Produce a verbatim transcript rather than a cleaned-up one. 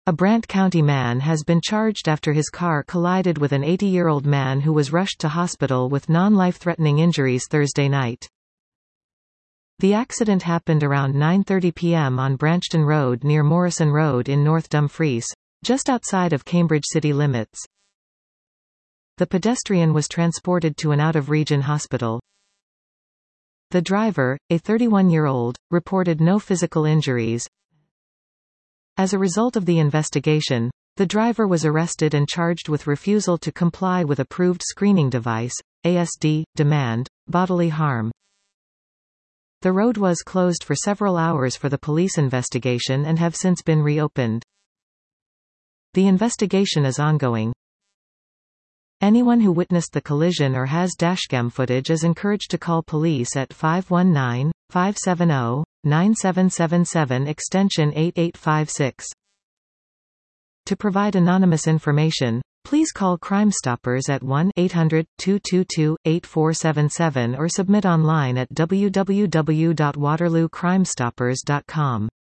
A Brant County man has been charged after his car collided with an eighty-year-old man who was rushed to hospital with non-life-threatening injuries Thursday night. The accident happened around nine thirty p m on Branchton Road near Morrison Road in North Dumfries, just outside of Cambridge city limits. The pedestrian was transported to an out-of-region hospital. The driver, a thirty-one-year-old, reported no physical injuries. As a result of the investigation, the driver was arrested and charged with refusal to comply with approved screening device, A S D, demand, bodily harm. The road was closed for several hours for the police investigation and have since been reopened. The investigation is ongoing. Anyone who witnessed the collision or has dashcam footage is encouraged to call police at five one nine, five seven zero, nine seven seven seven extension eight eight five six. To provide anonymous information, please call Crime Stoppers at one eight hundred, two two two, eight four seven seven or submit online at w w w dot waterloo crime stoppers dot com.